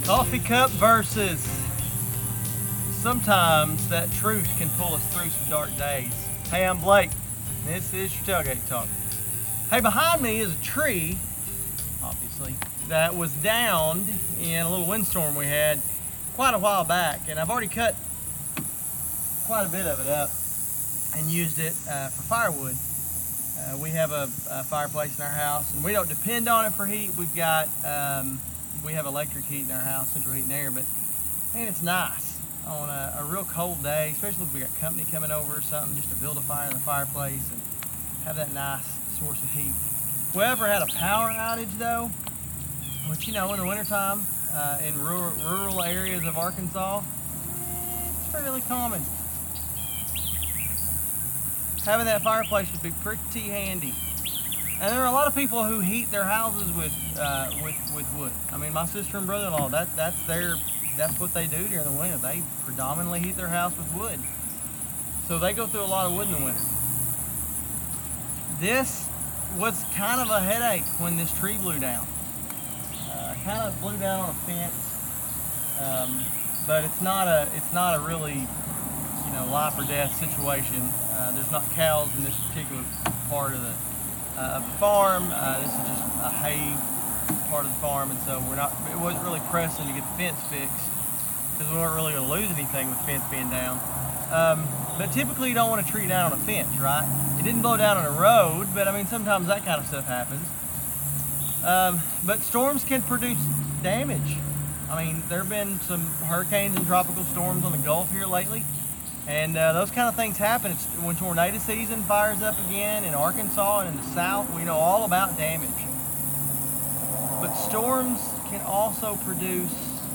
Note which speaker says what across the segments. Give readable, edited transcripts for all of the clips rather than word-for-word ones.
Speaker 1: Coffee cup versus. Sometimes that truth can pull us through some dark days. Hey, I'm Blake. This is your Tailgate Talk. Hey, behind me is a tree, obviously, that was downed in a little windstorm we had quite a while back. And I've already cut quite a bit of it up and used it for firewood. We have a fireplace in our house, and we don't depend on it for heat. We have electric heat in our house, central heat and air, but man, it's nice on a real cold day, especially if we got company coming over or something, just to build a fire in the fireplace and have that nice source of heat. If we ever had a power outage though, which in the wintertime in rural areas of Arkansas, it's fairly common. Having that fireplace would be pretty handy. And there are a lot of people who heat their houses with wood. I mean, my sister and brother-in-law, that's what they do during the winter. They predominantly heat their house with wood. So they go through a lot of wood in the winter. This was kind of a headache when this tree blew down. Kind of blew down on a fence, but it's not a really life or death situation. There's not cows in this particular part of the farm. This is just a hay part of the farm, and so it wasn't really pressing to get the fence fixed because we weren't really going to lose anything with the fence being down. But typically you don't want a tree down on a fence, right? It didn't blow down on a road, but I mean sometimes that kind of stuff happens. But storms can produce damage. I mean, there have been some hurricanes and tropical storms on the Gulf here lately. And those kind of things happen. It's when tornado season fires up again in Arkansas and in the South, we know all about damage. But storms can also produce,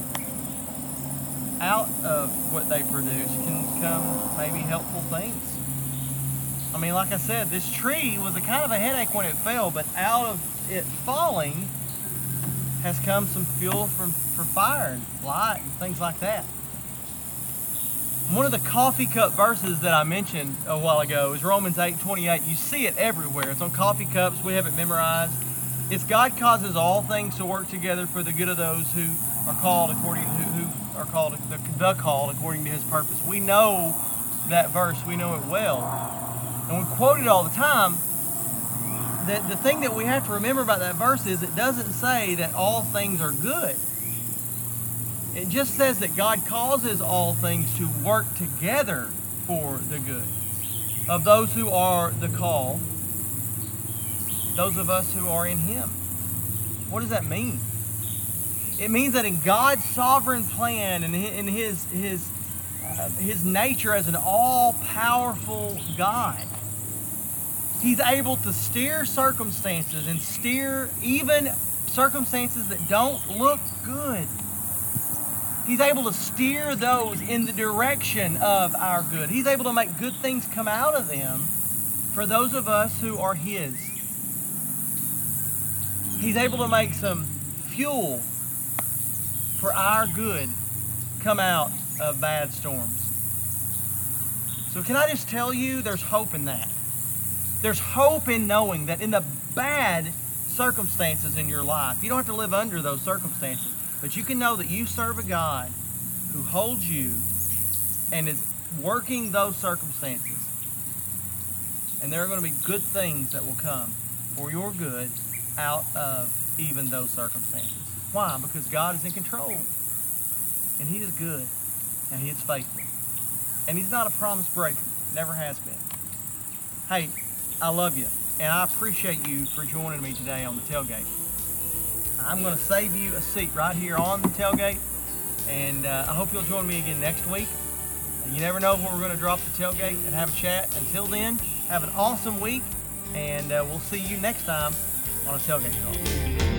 Speaker 1: out of what they produce, can come maybe helpful things. I mean, like I said, this tree was a kind of a headache when it fell, but out of it falling has come some fuel for fire and light and things like that. One of the coffee cup verses that I mentioned a while ago is Romans 8:28. You see it everywhere. It's on coffee cups. We have it memorized. It's God causes all things to work together for the good of those who are called according to His purpose. We know that verse. We know it well, and we quote it all the time. The thing that we have to remember about that verse is it doesn't say that all things are good. It just says that God causes all things to work together for the good of those who are the called, those of us who are in Him. What does that mean? It means that in God's sovereign plan and in His nature as an all-powerful God, He's able to steer circumstances and steer even circumstances that don't look good. He's able to steer those in the direction of our good. He's able to make good things come out of them for those of us who are His. He's able to make some fuel for our good come out of bad storms. So can I just tell you, there's hope in that. There's hope in knowing that in the bad circumstances in your life, you don't have to live under those circumstances. But you can know that you serve a God who holds you and is working those circumstances. And there are going to be good things that will come for your good out of even those circumstances. Why? Because God is in control. And He is good. And He is faithful. And He's not a promise breaker. Never has been. Hey, I love you. And I appreciate you for joining me today on the tailgate. I'm going to save you a seat right here on the tailgate, and I hope you'll join me again next week. You never know when we're going to drop the tailgate and have a chat. Until then, have an awesome week, and we'll see you next time on a Tailgate Talk.